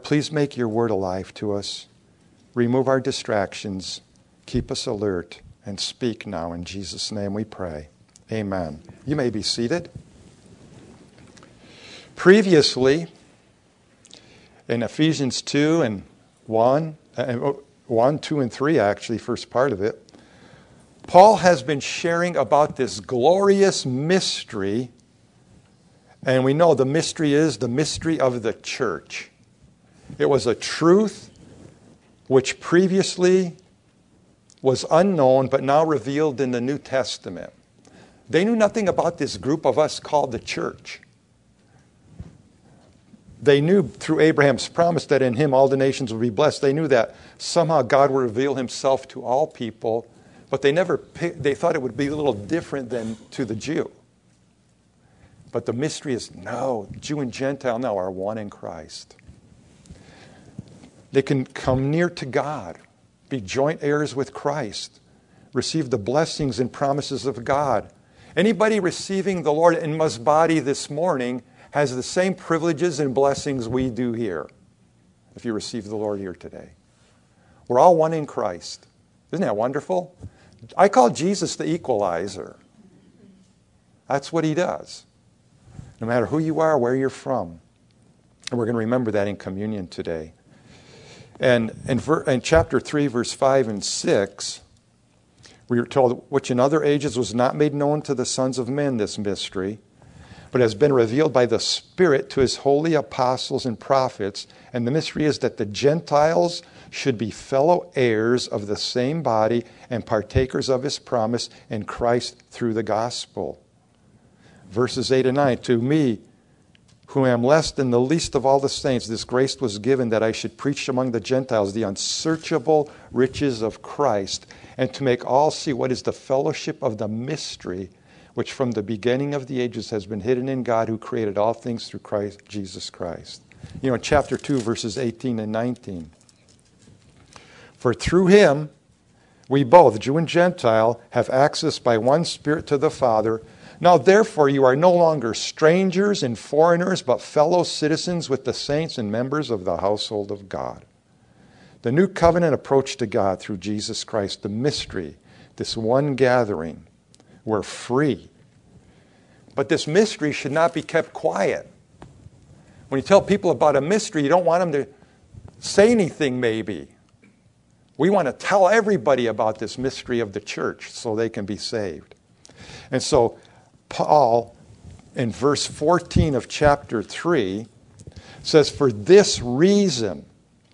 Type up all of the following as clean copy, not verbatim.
please make your word alive to us. Remove our distractions. Keep us alert. And speak now. In Jesus' name we pray. Amen. You may be seated. Previously, in Ephesians 2 and 1, 2 and 3 actually, first part of it, Paul has been sharing about this glorious mystery, and we know the mystery is the mystery of the church. It was a truth which previously was unknown, but now revealed in the New Testament. They knew nothing about this group of us called the church. They knew through Abraham's promise that in him all the nations would be blessed. They knew that somehow God would reveal himself to all people, but they thought it would be a little different than to the Jew. But the mystery is, no, Jew and Gentile now are one in Christ. They can come near to God, be joint heirs with Christ, receive the blessings and promises of God. Anybody receiving the Lord in Masbate this morning has the same privileges and blessings we do here, if you receive the Lord here today. We're all one in Christ. Isn't that wonderful? I call Jesus the equalizer. That's what he does. No matter who you are, where you're from. And we're going to remember that in communion today. And in chapter 3, verse 5 and 6, we are told, which in other ages was not made known to the sons of men, this mystery, but has been revealed by the Spirit to his holy apostles and prophets. And the mystery is that the Gentiles should be fellow heirs of the same body and partakers of his promise in Christ through the gospel. Verses 8 and 9, to me, who am less than the least of all the saints, this grace was given that I should preach among the Gentiles the unsearchable riches of Christ, and to make all see what is the fellowship of the mystery, which from the beginning of the ages has been hidden in God, who created all things through Christ, Jesus Christ. You know, in chapter 2, verses 18 and 19. For through him, we both, Jew and Gentile, have access by one Spirit to the Father. Now therefore you are no longer strangers and foreigners, but fellow citizens with the saints and members of the household of God. The new covenant approach to God through Jesus Christ, the mystery, this one gathering, we're free. But this mystery should not be kept quiet. When you tell people about a mystery, you don't want them to say anything maybe. We want to tell everybody about this mystery of the church so they can be saved. And so Paul, in verse 14 of chapter 3, says, for this reason.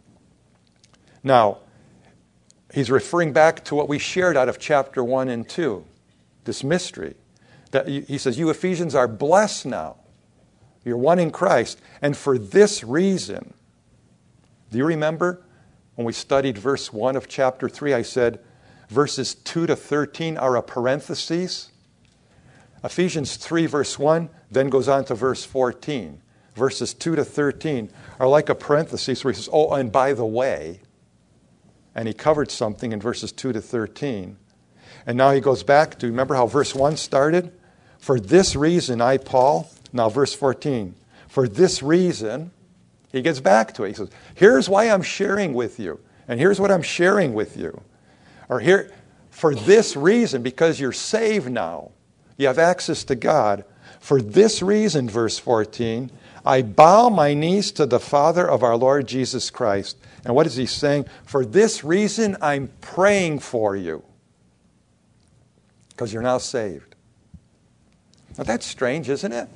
Now, he's referring back to what we shared out of chapter 1 and 2, this mystery. That he says, you Ephesians are blessed now. You're one in Christ. And for this reason, do you remember when we studied verse 1 of chapter 3, I said verses 2 to 13 are a parenthesis. Ephesians 3 verse 1 then goes on to verse 14. Verses 2 to 13 are like a parenthesis where he says, oh, and by the way, and he covered something in verses 2 to 13. And now he goes back to, remember how verse 1 started? For this reason, I, Paul, now verse 14, for this reason, he gets back to it. He says, here's why I'm sharing with you. And here's what I'm sharing with you. Or here, for this reason, because you're saved now. You have access to God. For this reason, verse 14, I bow my knees to the Father of our Lord Jesus Christ. And what is he saying? For this reason, I'm praying for you. Because you're now saved. Now that's strange, isn't it?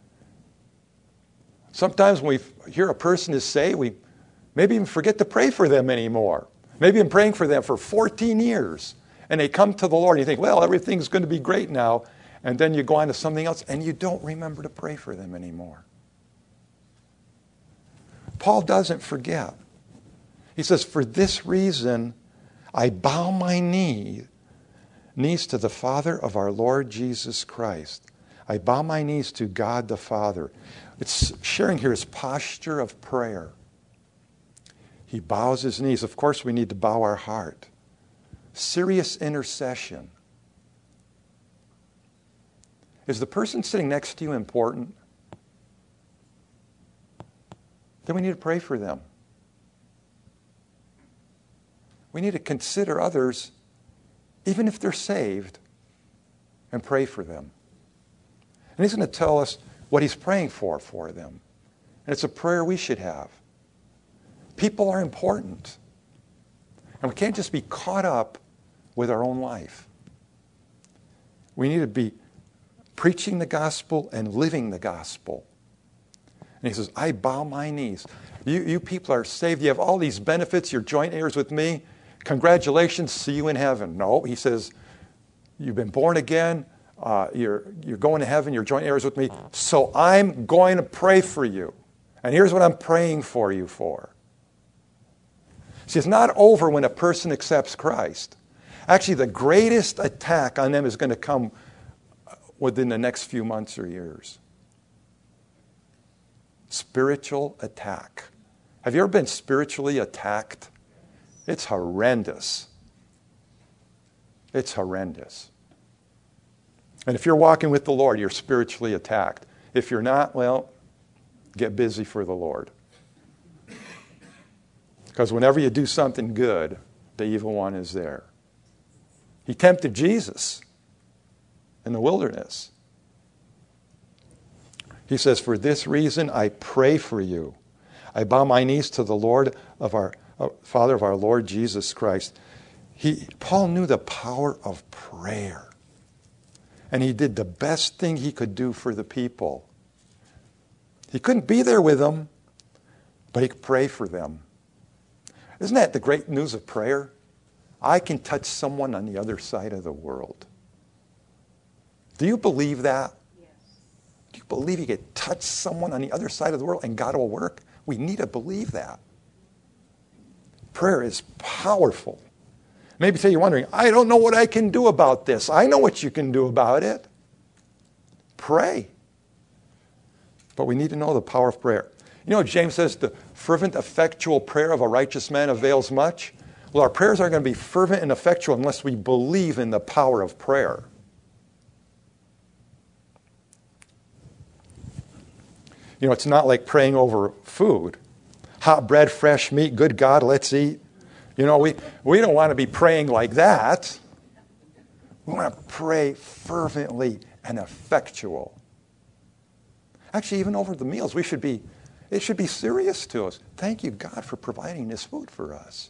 Sometimes when we hear a person is saved, we maybe even forget to pray for them anymore. Maybe I'm praying for them for 14 years. And they come to the Lord and you think, well, everything's going to be great now. And then you go on to something else and you don't remember to pray for them anymore. Paul doesn't forget. He says, for this reason, I bow my knees to the Father of our Lord Jesus Christ. I bow my knees to God the Father. It's sharing here his posture of prayer. He bows his knees. Of course, we need to bow our heart. Serious intercession. Is the person sitting next to you important? Then we need to pray for them. we need to consider others, even if they're saved, and pray for them. And he's going to tell us what he's praying for them. And it's a prayer we should have. People are important. And we can't just be caught up with our own life. We need to be preaching the gospel and living the gospel. And he says, I bow my knees. You people are saved. You have all these benefits. You're joint heirs with me. Congratulations. See you in heaven. No, he says, you've been born again. You're going to heaven. You're joint heirs with me. So I'm going to pray for you. And here's what I'm praying for you for. See, it's not over when a person accepts Christ. Actually, the greatest attack on them is going to come within the next few months or years. Spiritual attack. Have you ever been spiritually attacked? It's horrendous. It's horrendous. And if you're walking with the Lord, you're spiritually attacked. If you're not, well, get busy for the Lord. Because whenever you do something good, the evil one is there. He tempted Jesus in the wilderness. He says, for this reason I pray for you. I bow my knees to the Lord of our Father of our Lord Jesus Christ. Paul knew the power of prayer. And he did the best thing he could do for the people. He couldn't be there with them, but he could pray for them. Isn't that the great news of prayer? I can touch someone on the other side of the world. Do you believe that? Yes. Do you believe you can touch someone on the other side of the world and God will work? We need to believe that. Prayer is powerful. Maybe you're wondering, I don't know what I can do about this. I know what you can do about it. Pray. But we need to know the power of prayer. You know, James says the fervent, effectual prayer of a righteous man avails much. Well, our prayers aren't going to be fervent and effectual unless we believe in the power of prayer. You know, it's not like praying over food. Hot bread, fresh meat, good God, let's eat. You know, we don't want to be praying like that. We want to pray fervently and effectual. Actually, even over the meals, it should be serious to us. Thank you, God, for providing this food for us.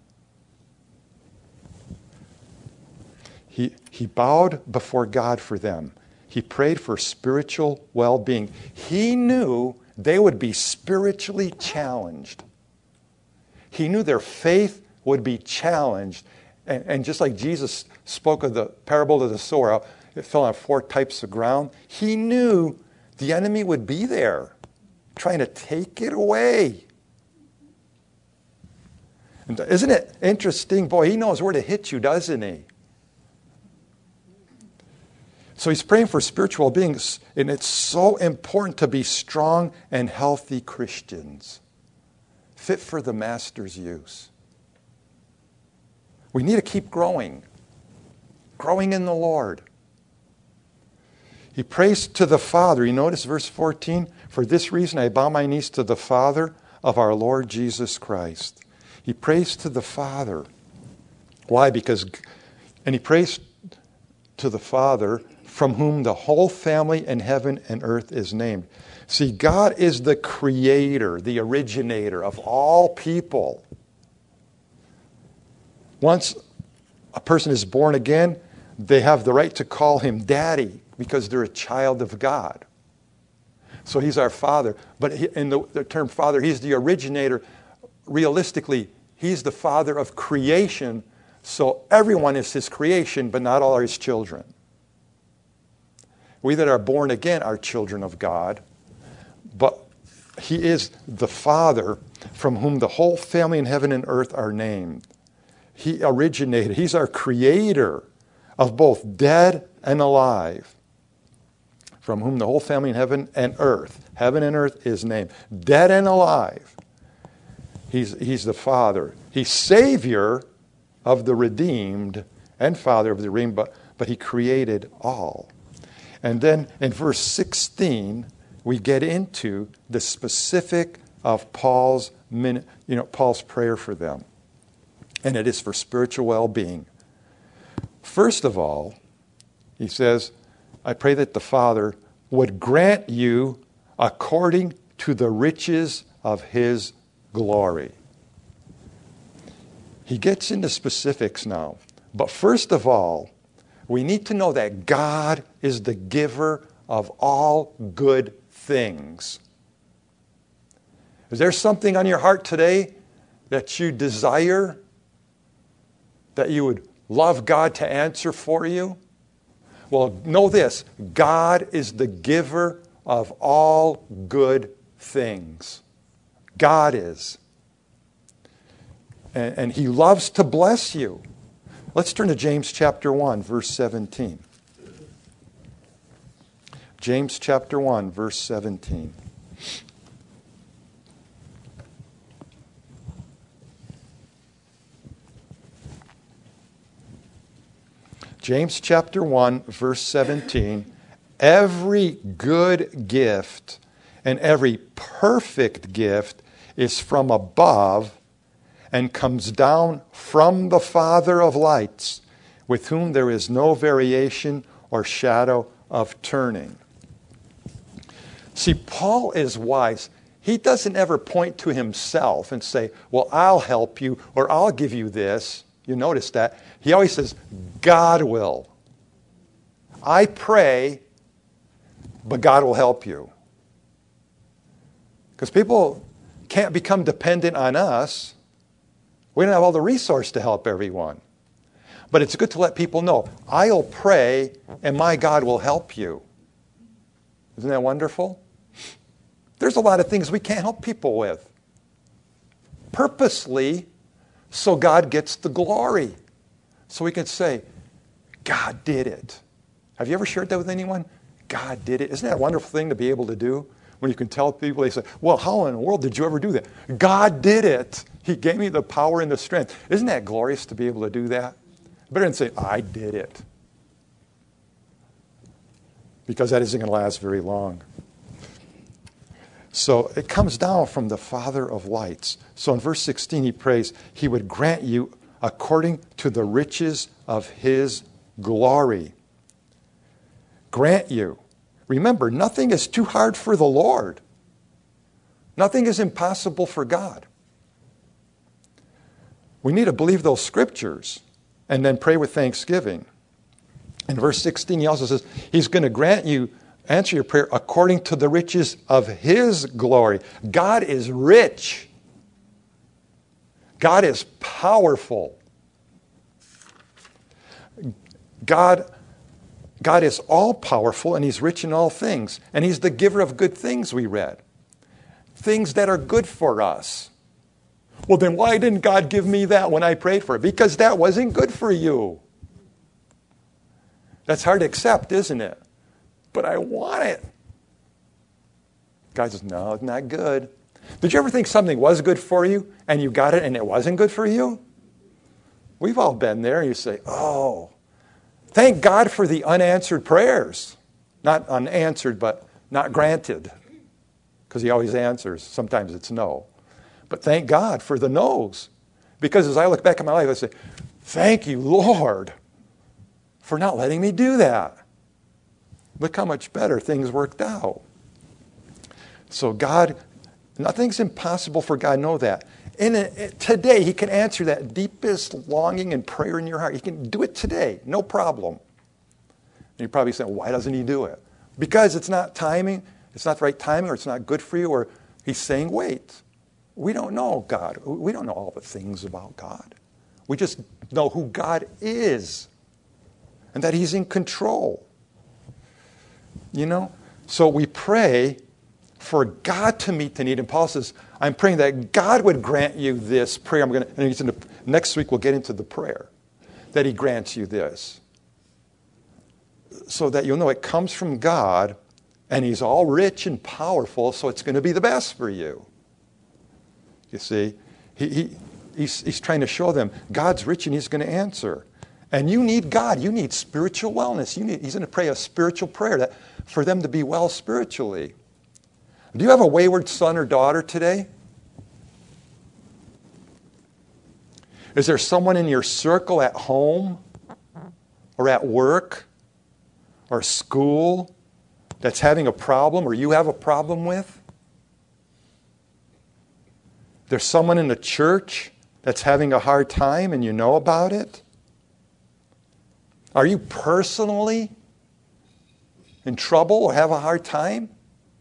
He bowed before God for them. He prayed for spiritual well-being. He knew they would be spiritually challenged. He knew their faith would be challenged. And just like Jesus spoke of the parable of the sower, it fell on 4 types of ground. He knew the enemy would be there, trying to take it away. And isn't it interesting? Boy, he knows where to hit you, doesn't he? So he's praying for spiritual beings, and it's so important to be strong and healthy Christians, fit for the Master's use. We need to keep growing in the Lord. He prays to the Father. You notice verse 14? For this reason I bow my knees to the Father of our Lord Jesus Christ. He prays to the Father. Why? And he prays to the Father from whom the whole family in heaven and earth is named. See, God is the creator, the originator of all people. Once a person is born again, they have the right to call him daddy because they're a child of God. So he's our Father. But in the term Father, he's the originator. Realistically, he's the Father of creation. So everyone is his creation, but not all are his children. We that are born again are children of God. But he is the Father from whom the whole family in heaven and earth are named. He originated. He's our creator of both dead and alive, from whom the whole family in heaven and earth is named. Dead and alive. He's the Father. He's Savior of the redeemed and Father of the redeemed, but he created all. And then in verse 16, we get into the specific of Paul's prayer for them. and it is for spiritual well-being. First of all, he says, I pray that the Father would grant you according to the riches of his glory. He gets into specifics now. But first of all, we need to know that God is the giver of all good things. Is there something on your heart today that you desire, that you would love God to answer for you? Well, know this, God is the giver of all good things. God is. And he loves to bless you. Let's turn to James chapter 1, verse 17. James chapter 1, verse 17. James chapter 1, verse 17. Every good gift and every perfect gift is from above and comes down from the Father of lights, with whom there is no variation or shadow of turning. See, Paul is wise. He doesn't ever point to himself and say, well, I'll help you or I'll give you this. You notice that. He always says, God will. I pray, but God will help you. Because people can't become dependent on us. We don't have all the resource to help everyone. But it's good to let people know, I'll pray and my God will help you. Isn't that wonderful? There's a lot of things we can't help people with. Purposely, so God gets the glory. So we can say, God did it. Have you ever shared that with anyone? God did it. Isn't that a wonderful thing to be able to do? When you can tell people, they say, well, how in the world did you ever do that? God did it. He gave me the power and the strength. Isn't that glorious to be able to do that? Better than say, I did it. Because that isn't going to last very long. So it comes down from the Father of lights. So in verse 16 he prays, he would grant you according to the riches of his glory. Grant you. Remember, nothing is too hard for the Lord. Nothing is impossible for God. We need to believe those scriptures and then pray with thanksgiving. In verse 16 he also says, he's going to grant you, answer your prayer according to the riches of his glory. God is rich. God is powerful. God is all-powerful, and he's rich in all things. And he's the giver of good things, we read. Things that are good for us. Well, then why didn't God give me that when I prayed for it? Because that wasn't good for you. That's hard to accept, isn't it? But I want it. God says, no, it's not good. Did you ever think something was good for you, and you got it, and it wasn't good for you? We've all been there. You say, oh, thank God for the unanswered prayers. Not unanswered, but not granted. Because he always answers. Sometimes it's no. But thank God for the no's. Because as I look back at my life, I say, thank you, Lord, for not letting me do that. Look how much better things worked out. So God, nothing's impossible for God, know that. Today, he can answer that deepest longing and prayer in your heart. He can do it today, no problem. And you're probably saying, why doesn't he do it? Because it's not timing, it's not the right timing, or it's not good for you, or he's saying, wait. We don't know God. We don't know all the things about God. We just know who God is and that he's in control. You know? So we pray for God to meet the need. And Paul says, I'm praying that God would grant you this prayer. Next week we'll get into the prayer. That he grants you this. So that you'll know it comes from God and he's all rich and powerful, so it's going to be the best for you. You see, he's trying to show them God's rich and he's going to answer. And you need God. You need spiritual wellness. He's going to pray a spiritual prayer for them to be well spiritually. Do you have a wayward son or daughter today? Is there someone in your circle at home or at work or school that's having a problem or you have a problem with? There's someone in the church that's having a hard time and you know about it? Are you personally in trouble or have a hard time?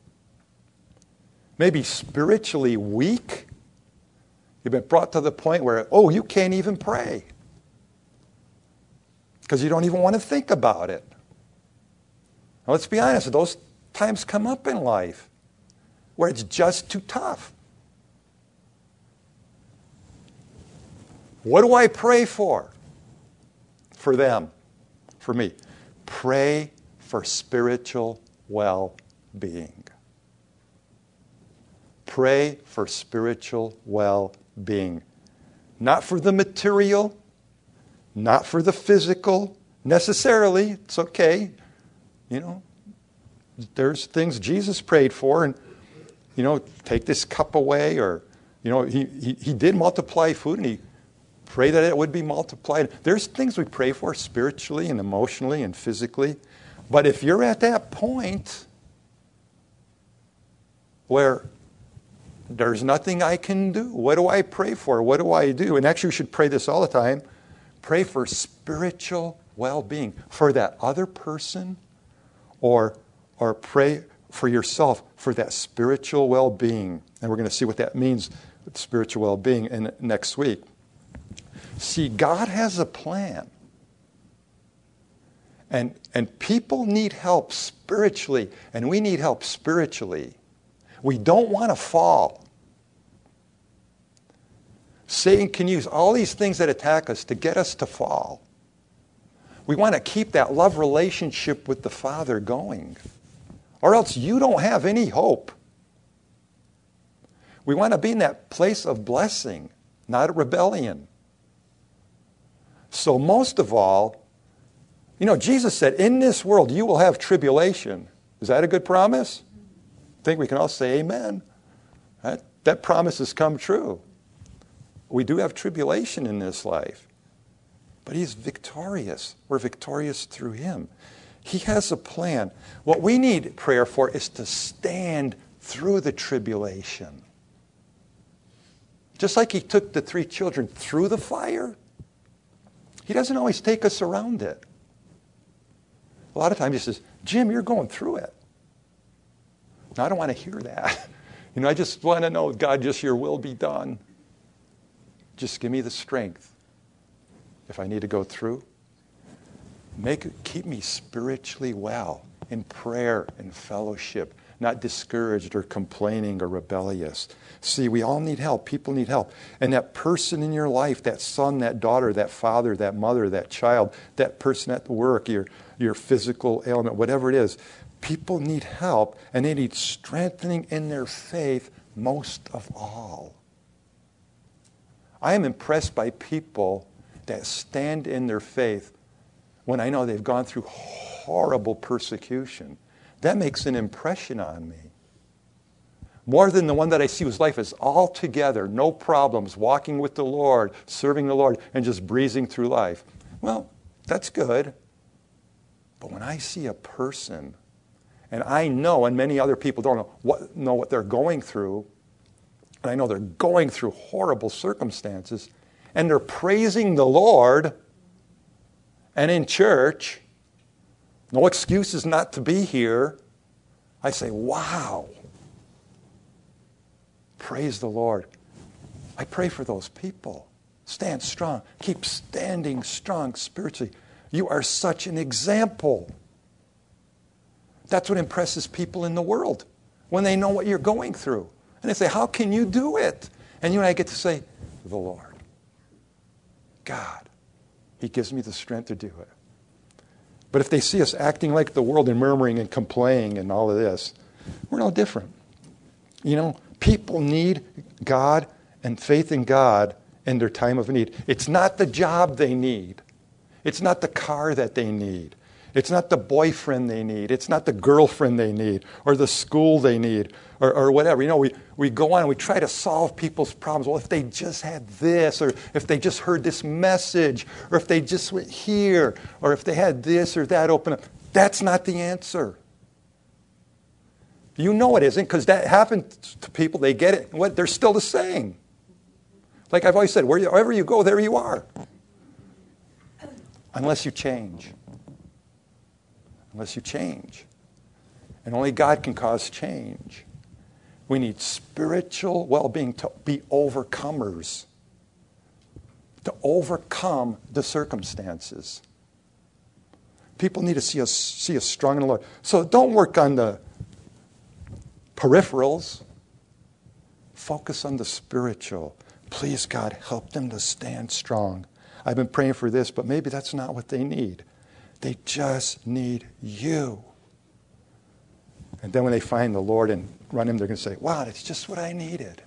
Maybe spiritually weak? You've been brought to the point where, you can't even pray because you don't even want to think about it. Now, let's be honest, those times come up in life where it's just too tough. What do I pray for? For them, for me. Pray for spiritual well-being. Pray for spiritual well-being. Not for the material, not for the physical, necessarily. It's okay. There's things Jesus prayed for, and, take this cup away, or, he did multiply food, and he prayed that it would be multiplied. There's things we pray for spiritually and emotionally and physically. But if you're at that point where there's nothing I can do, what do I pray for? What do I do? And actually, we should pray this all the time. Pray for spiritual well-being for that other person, or pray for yourself for that spiritual well-being. And we're going to see what that means with spiritual well-being in next week. See, God has a plan. And people need help spiritually, and we need help spiritually. We don't want to fall. Satan can use all these things that attack us to get us to fall. We want to keep that love relationship with the Father going, or else you don't have any hope. We want to be in that place of blessing, not a rebellion. So most of all, Jesus said, in this world you will have tribulation. Is that a good promise? I think we can all say amen. That promise has come true. We do have tribulation in this life. But He's victorious. We're victorious through Him. He has a plan. What we need prayer for is to stand through the tribulation. Just like He took the 3 children through the fire, He doesn't always take us around it. A lot of times He says, Jim, you're going through it. No, I don't want to hear that. I just want to know, God, just your will be done. Just give me the strength. If I need to go through, keep me spiritually well in prayer and fellowship, not discouraged or complaining or rebellious. See, we all need help. People need help. And that person in your life, that son, that daughter, that father, that mother, that child, that person at work, your physical ailment, whatever it is, people need help, and they need strengthening in their faith most of all. I am impressed by people that stand in their faith when I know they've gone through horrible persecution. That makes an impression on me. More than the one that I see whose life is all together, no problems, walking with the Lord, serving the Lord, and just breezing through life. Well, that's good. But when I see a person, and I know, and many other people don't know what they're going through, and I know they're going through horrible circumstances, and they're praising the Lord, and in church, no excuses not to be here, I say, wow. Praise the Lord. I pray for those people. Stand strong. Keep standing strong spiritually. You are such an example. That's what impresses people in the world when they know what you're going through. And they say, how can you do it? And you and I get to say, the Lord. God. He gives me the strength to do it. But if they see us acting like the world and murmuring and complaining and all of this, we're no different. People need God and faith in God in their time of need. It's not the job they need. It's not the car that they need. It's not the boyfriend they need. It's not the girlfriend they need or the school they need or whatever. You know, we go on and we try to solve people's problems. Well, if they just had this, or if they just heard this message, or if they just went here, or if they had this or that open up. That's not the answer. You know it isn't, because that happens to people. They get it. What? They're still the same. Like I've always said, wherever you go, there you are. Unless you change. Unless you change. And only God can cause change. We need spiritual well-being to be overcomers. To overcome the circumstances. People need to see us strong in the Lord. So don't work on the peripherals. Focus on the spiritual. Please, God, help them to stand strong. I've been praying for this, but maybe that's not what they need. They just need you. And then when they find the Lord and run him, they're going to say, wow, that's just what I needed.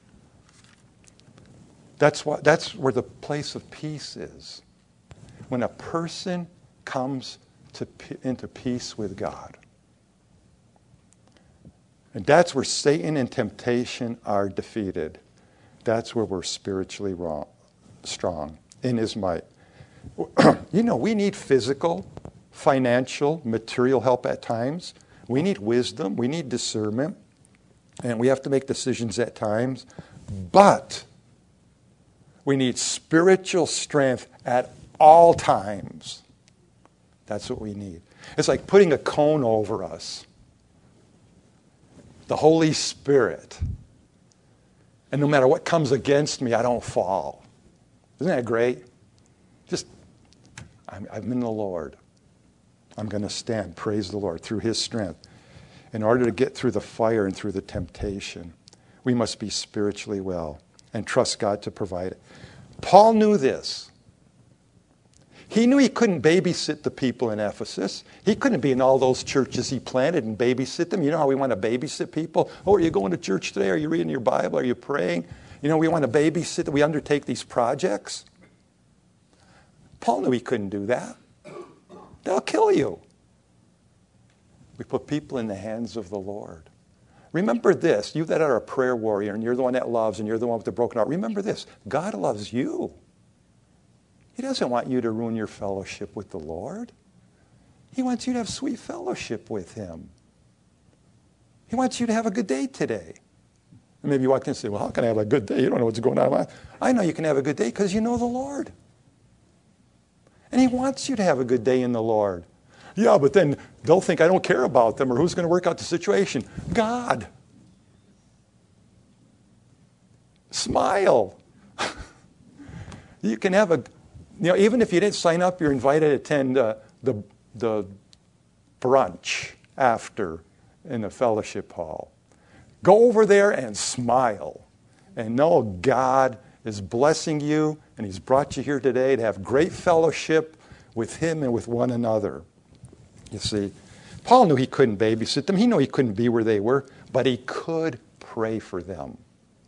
That's where the place of peace is. When a person comes into peace with God. And that's where Satan and temptation are defeated. That's where we're spiritually strong in his might. You know, we need physical, financial, material help at times. We need wisdom. We need discernment. And we have to make decisions at times. But we need spiritual strength at all times. That's what we need. It's like putting a cone over us. The Holy Spirit. And no matter what comes against me, I don't fall. Isn't that great? I'm in the Lord. I'm going to stand, praise the Lord, through his strength. In order to get through the fire and through the temptation, we must be spiritually well and trust God to provide it. Paul knew this. He knew he couldn't babysit the people in Ephesus. He couldn't be in all those churches he planted and babysit them. You know how we want to babysit people? Oh, are you going to church today? Are you reading your Bible? Are you praying? You know, we want to babysit. We undertake these projects. Paul knew he couldn't do that. They'll kill you. We put people in the hands of the Lord. Remember this, you that are a prayer warrior and you're the one that loves and you're the one with the broken heart. Remember this, God loves you. He doesn't want you to ruin your fellowship with the Lord. He wants you to have sweet fellowship with him. He wants you to have a good day today. And maybe you walk in and say, well, how can I have a good day? You don't know what's going on. I know you can have a good day because you know the Lord. And he wants you to have a good day in the Lord. Yeah, but then they'll think I don't care about them, or who's going to work out the situation? God. Smile. You can have even if you didn't sign up, you're invited to attend the brunch after in the fellowship hall. Go over there and smile. And know God is blessing you, and he's brought you here today to have great fellowship with him and with one another. You see, Paul knew he couldn't babysit them. He knew he couldn't be where they were, but he could pray for them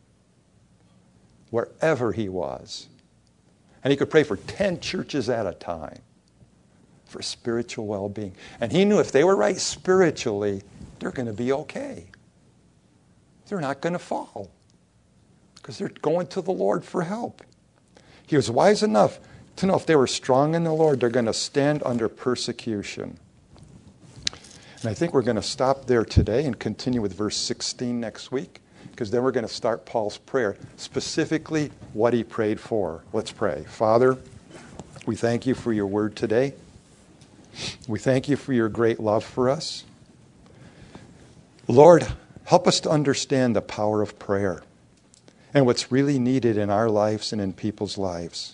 wherever he was. And he could pray for 10 churches at a time for spiritual well-being. And he knew if they were right spiritually, they're going to be okay. They're not going to fall because they're going to the Lord for help. He was wise enough to know if they were strong in the Lord, they're going to stand under persecution. And I think we're going to stop there today and continue with verse 16 next week, because then we're going to start Paul's prayer, specifically what he prayed for. Let's pray. Father, we thank you for your word today. We thank you for your great love for us. Lord, help us to understand the power of prayer and what's really needed in our lives and in people's lives.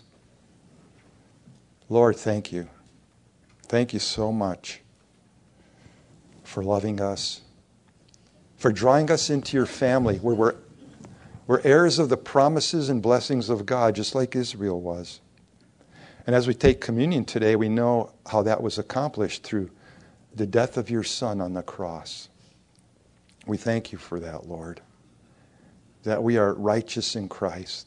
Lord, thank you. Thank you so much for loving us, for drawing us into your family where we're heirs of the promises and blessings of God, just like Israel was. And as we take communion today, we know how that was accomplished through the death of your Son on the cross. We thank you for that, Lord, that we are righteous in Christ,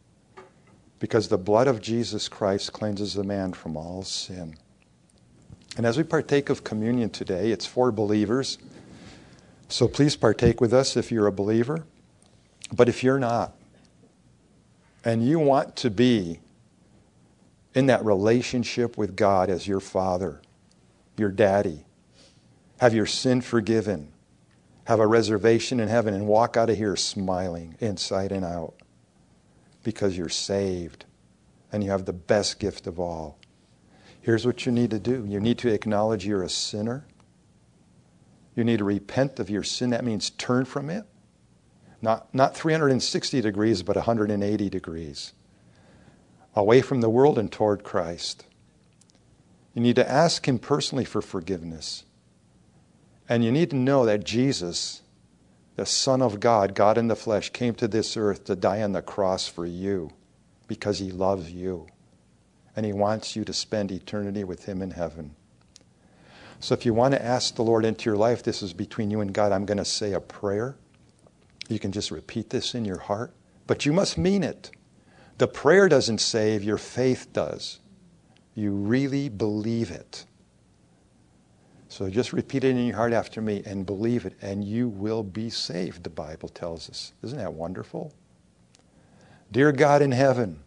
because the blood of Jesus Christ cleanses a man from all sin. And as we partake of communion today, it's for believers. So please partake with us if you're a believer. But if you're not, and you want to be in that relationship with God as your Father, your Daddy, have your sin forgiven, have a reservation in heaven, and walk out of here smiling inside and out because you're saved and you have the best gift of all. Here's what you need to do. You need to acknowledge you're a sinner. You need to repent of your sin. That means turn from it. Not 360 degrees, but 180 degrees. Away from the world and toward Christ. You need to ask Him personally for forgiveness. And you need to know that Jesus, the Son of God, God in the flesh, came to this earth to die on the cross for you because He loves you. And He wants you to spend eternity with Him in heaven. So if you want to ask the Lord into your life, this is between you and God. I'm going to say a prayer. You can just repeat this in your heart. But you must mean it. The prayer doesn't save, your faith does. You really believe it. So just repeat it in your heart after me and believe it, and you will be saved, the Bible tells us. Isn't that wonderful? Dear God in heaven,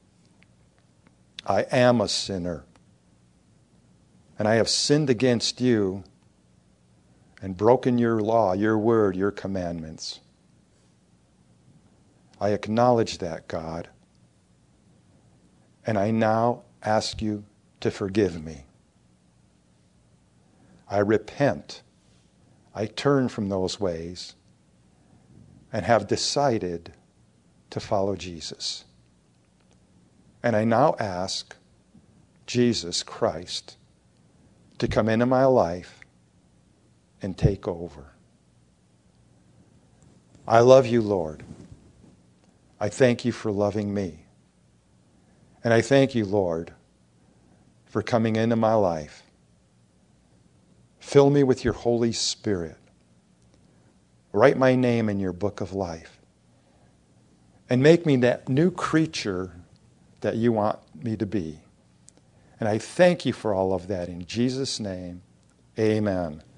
I am a sinner, and I have sinned against you and broken your law, your word, your commandments. I acknowledge that, God, and I now ask you to forgive me. I repent. I turn from those ways and have decided to follow Jesus. And I now ask Jesus Christ to come into my life and take over. I love you, Lord. I thank you for loving me. And I thank you, Lord, for coming into my life. Fill me with your Holy Spirit. Write my name in your book of life. And make me that new creature that you want me to be. And I thank you for all of that. In Jesus' name, amen.